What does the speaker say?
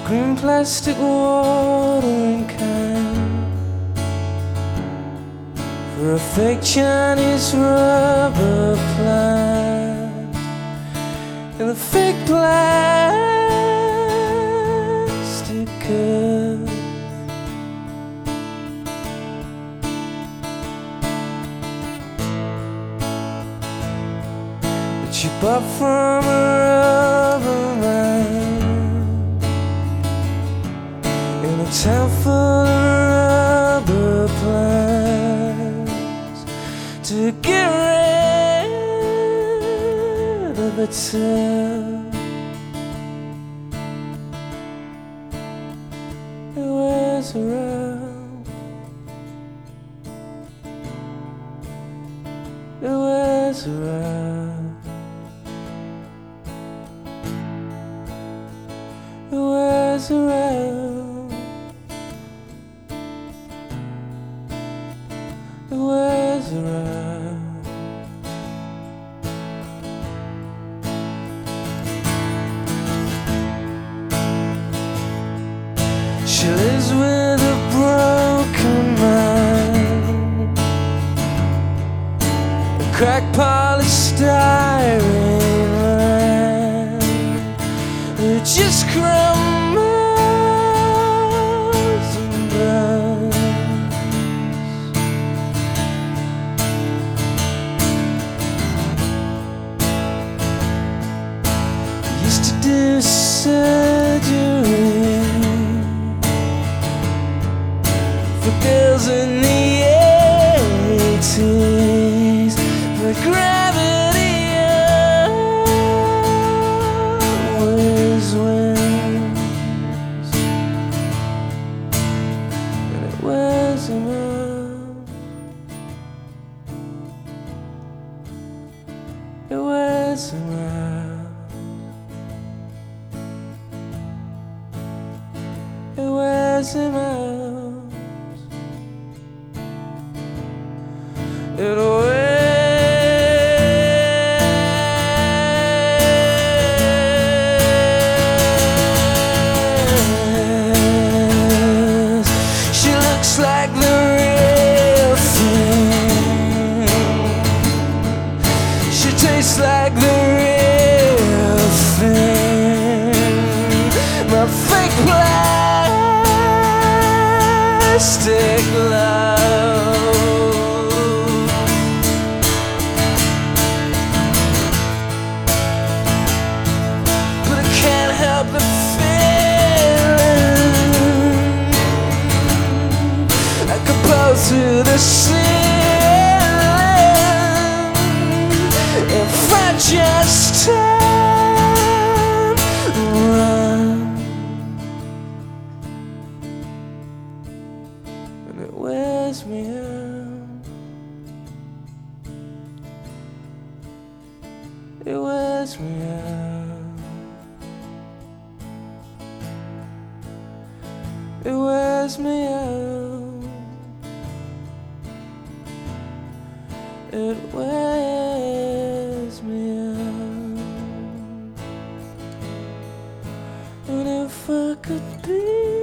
green plastic watering can for a fake Chinese rubber plant and a fake plastic cup. That you bought from a rubber man in a town full of rubber plants to get rid of itself. It wears around. It wears around. It wears around. It wears around. She lives with a broken mind, a crack polystyrene line that just crumbles and burns. I used to do surgery for girls in the 80s, but gravity always wins, and it wears them out. It wears them out. It wears them out. It wears. She looks like the real thing. She tastes like the real thing. My fake plastic love. The feeling I could blow through the ceiling if I just turn around. And it wears me out. It wears me out. It wears me out. It wears me out. And if I could be